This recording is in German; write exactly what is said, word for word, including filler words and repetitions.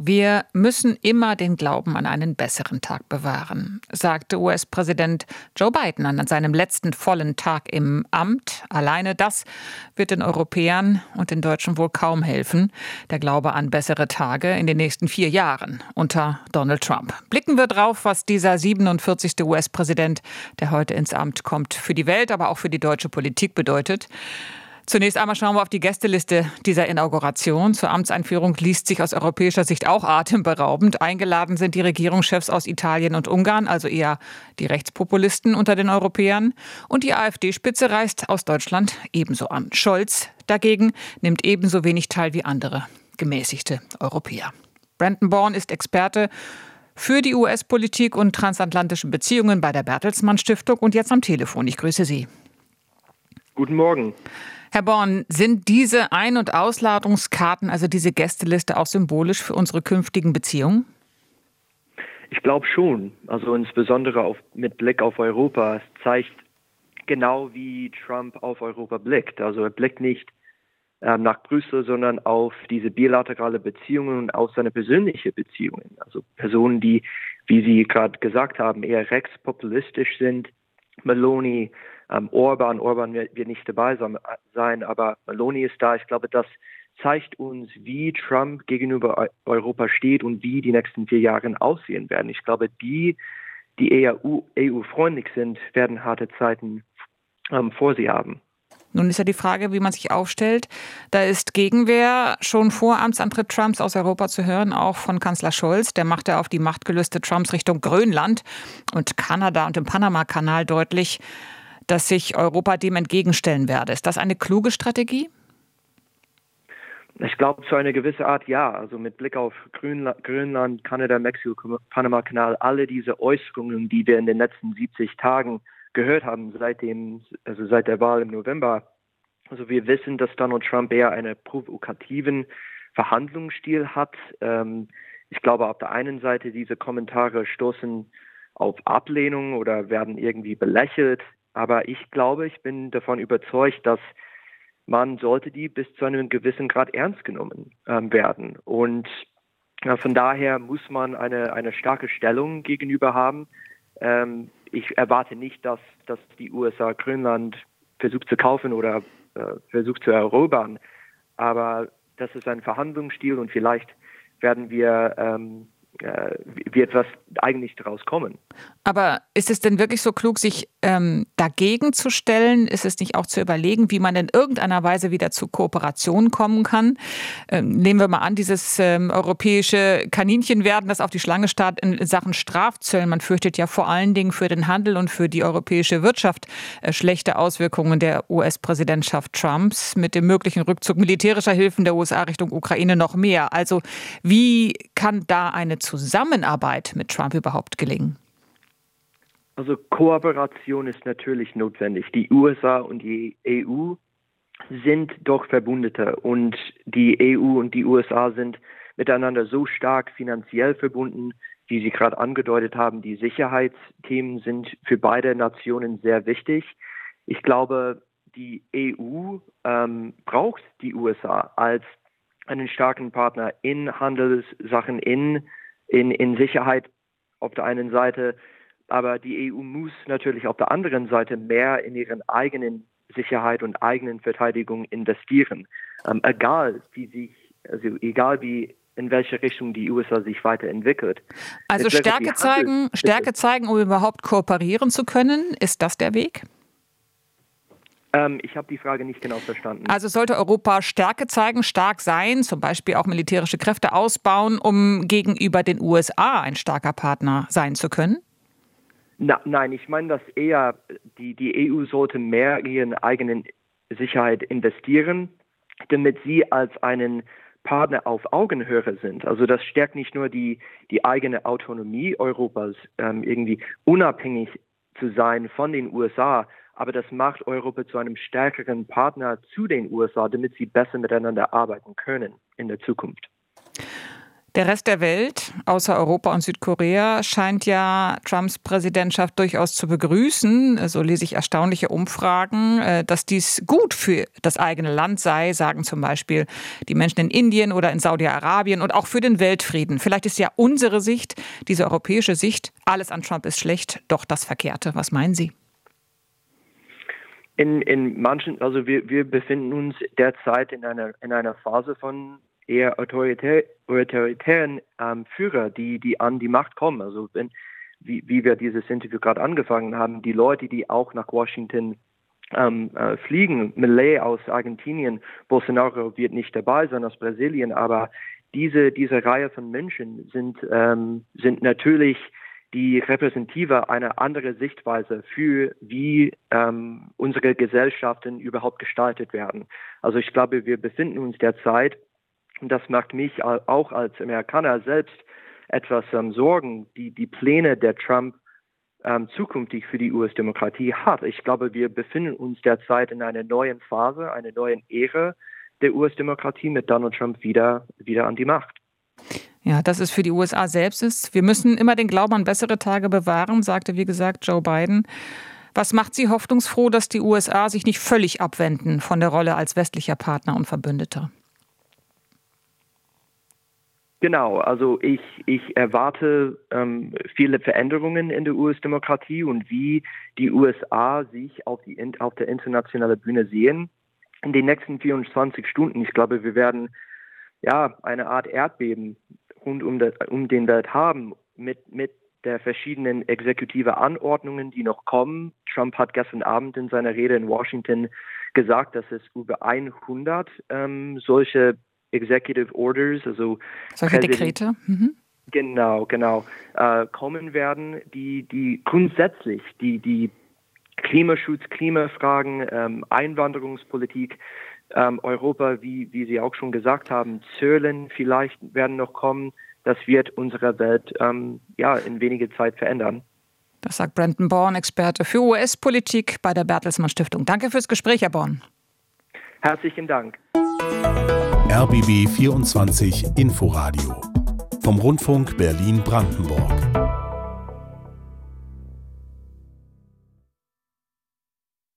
Wir müssen immer den Glauben an einen besseren Tag bewahren, sagte U S-Präsident Joe Biden an seinem letzten vollen Tag im Amt. Alleine das wird den Europäern und den Deutschen wohl kaum helfen. Der Glaube an bessere Tage in den nächsten vier Jahren unter Donald Trump. Blicken wir drauf, was dieser siebenundvierzigste U S-Präsident, der heute ins Amt kommt, für die Welt, aber auch für die deutsche Politik bedeutet. Zunächst einmal schauen wir auf die Gästeliste dieser Inauguration. Zur Amtseinführung liest sich aus europäischer Sicht auch atemberaubend. Eingeladen sind die Regierungschefs aus Italien und Ungarn, also eher die Rechtspopulisten unter den Europäern. Und die AfD-Spitze reist aus Deutschland ebenso an. Scholz dagegen nimmt ebenso wenig teil wie andere gemäßigte Europäer. Brandon Bourne ist Experte für die U S-Politik und transatlantische Beziehungen bei der Bertelsmann Stiftung und jetzt am Telefon. Ich grüße Sie. Guten Morgen. Herr Bourne, sind diese Ein- und Ausladungskarten, also diese Gästeliste, auch symbolisch für unsere künftigen Beziehungen? Ich glaube schon. Also insbesondere auf, mit Blick auf Europa. Es zeigt genau, wie Trump auf Europa blickt. Also er blickt nicht äh, nach Brüssel, sondern auf diese bilaterale Beziehungen und auf seine persönliche Beziehungen. Also Personen, die, wie Sie gerade gesagt haben, eher rechtspopulistisch sind. Meloni, ähm, Orban, Orban wird, wird nicht dabei sein, aber Meloni ist da. Ich glaube, das zeigt uns, wie Trump gegenüber Europa steht und wie die nächsten vier Jahre aussehen werden. Ich glaube, die, die eher E U-freundlich sind, werden harte Zeiten ähm, vor sie haben. Nun ist ja die Frage, wie man sich aufstellt. Da ist Gegenwehr schon vor Amtsantritt Trumps aus Europa zu hören, auch von Kanzler Scholz. Der machte auf die Machtgelüste Trumps Richtung Grönland und Kanada und dem Panama-Kanal deutlich, dass sich Europa dem entgegenstellen werde. Ist das eine kluge Strategie? Ich glaube, zu einer gewissen Art ja. Also mit Blick auf Grönland, Grönland, Kanada, Mexiko, Panama-Kanal, alle diese Äußerungen, die wir in den letzten siebzig Tagen gehört haben, seitdem, also seit der Wahl im November. Also wir wissen, dass Donald Trump eher einen provokativen Verhandlungsstil hat. Ähm, ich glaube, auf der einen Seite diese Kommentare stoßen auf Ablehnung oder werden irgendwie belächelt. Aber ich glaube, ich bin davon überzeugt, dass man sollte die bis zu einem gewissen Grad ernst genommen ähm, werden. Und äh, von daher muss man eine, eine starke Stellung gegenüber haben. Ähm, ich erwarte nicht, dass, dass die U S A Grönland versucht zu kaufen oder äh, versucht zu erobern. Aber das ist ein Verhandlungsstil und vielleicht werden wir ähm, äh, wird was eigentlich daraus kommen. Aber ist es denn wirklich so klug, sich ähm, dagegen zu stellen? Ist es nicht auch zu überlegen, wie man in irgendeiner Weise wieder zu Kooperation kommen kann? Ähm, nehmen wir mal an, dieses ähm, europäische Kaninchenwerden, das auf die Schlange starrt in Sachen Strafzöllen. Man fürchtet ja vor allen Dingen für den Handel und für die europäische Wirtschaft äh, schlechte Auswirkungen der U S-Präsidentschaft Trumps mit dem möglichen Rückzug militärischer Hilfen der U S A Richtung Ukraine noch mehr. Also wie kann da eine Zusammenarbeit mit Trump überhaupt gelingen? Also Kooperation ist natürlich notwendig. Die U S A und die E U sind doch Verbündete und die E U und die U S A sind miteinander so stark finanziell verbunden, wie Sie gerade angedeutet haben. Die Sicherheitsthemen sind für beide Nationen sehr wichtig. Ich glaube, die E U ähm, braucht die U S A als einen starken Partner in Handelssachen, in, in, in Sicherheit auf der einen Seite. Aber die E U muss natürlich auf der anderen Seite mehr in ihren eigenen Sicherheit und eigenen Verteidigung investieren. Ähm, egal wie sich, also egal wie in welche Richtung die U S A sich weiterentwickelt. Also Stärke zeigen, Stärke zeigen, um überhaupt kooperieren zu können. Ist das der Weg? Ähm, ich habe die Frage nicht genau verstanden. Also sollte Europa Stärke zeigen, stark sein, zum Beispiel auch militärische Kräfte ausbauen, um gegenüber den U S A ein starker Partner sein zu können? Na, nein, ich meine, dass eher die, die E U sollte mehr in ihre eigene Sicherheit investieren, damit sie als einen Partner auf Augenhöhe sind. Also das stärkt nicht nur die, die eigene Autonomie Europas, ähm, irgendwie unabhängig zu sein von den U S A, aber das macht Europa zu einem stärkeren Partner zu den U S A, damit sie besser miteinander arbeiten können in der Zukunft. Der Rest der Welt, außer Europa und Südkorea, scheint ja Trumps Präsidentschaft durchaus zu begrüßen. So lese ich erstaunliche Umfragen, dass dies gut für das eigene Land sei, sagen zum Beispiel die Menschen in Indien oder in Saudi-Arabien und auch für den Weltfrieden. Vielleicht ist ja unsere Sicht, diese europäische Sicht, alles an Trump ist schlecht, doch das Verkehrte. Was meinen Sie? In, in manchen, also wir, wir befinden uns derzeit in einer, in einer Phase von eher autoritär, autoritären ähm, Führer, die, die an die Macht kommen. Also wenn, wie, wie wir dieses Interview gerade angefangen haben, die Leute, die auch nach Washington ähm, äh, fliegen, Milei aus Argentinien, Bolsonaro wird nicht dabei sein aus Brasilien, aber diese, diese Reihe von Menschen sind, ähm, sind natürlich die repräsentative eine andere Sichtweise für, wie ähm, unsere Gesellschaften überhaupt gestaltet werden. Also ich glaube, wir befinden uns derzeit, und das macht mich auch als Amerikaner selbst etwas ähm, Sorgen, die, die Pläne der Trump ähm, zukünftig für die U S-Demokratie hat. Ich glaube, wir befinden uns derzeit in einer neuen Phase, einer neuen Ära der U S-Demokratie mit Donald Trump wieder, wieder an die Macht. Ja, dass es für die U S A selbst ist. Wir müssen immer den Glauben an bessere Tage bewahren, sagte, wie gesagt, Joe Biden. Was macht Sie hoffnungsfroh, dass die U S A sich nicht völlig abwenden von der Rolle als westlicher Partner und Verbündeter? Genau, also ich, ich erwarte ähm, viele Veränderungen in der U S-Demokratie und wie die U S A sich auf, die, auf der internationalen Bühne sehen in den nächsten vierundzwanzig Stunden. Ich glaube, wir werden ja eine Art Erdbeben rund um, das, um den Welt haben mit, mit der verschiedenen exekutive Anordnungen, die noch kommen. Trump hat gestern Abend in seiner Rede in Washington gesagt, dass es über hundert ähm, solche Executive Orders, also solche Dekrete, mhm. genau, genau, äh, kommen werden, die, die grundsätzlich die, die Klimaschutz, Klimafragen, ähm, Einwanderungspolitik, ähm, Europa, wie, wie Sie auch schon gesagt haben, Zölln vielleicht werden noch kommen. Das wird unsere Welt ähm, ja in weniger Zeit verändern. Das sagt Brandon Bourne, Experte für U S-Politik bei der Bertelsmann Stiftung. Danke fürs Gespräch, Herr Bourne. Herzlichen Dank. R B B vierundzwanzig Inforadio vom Rundfunk Berlin-Brandenburg.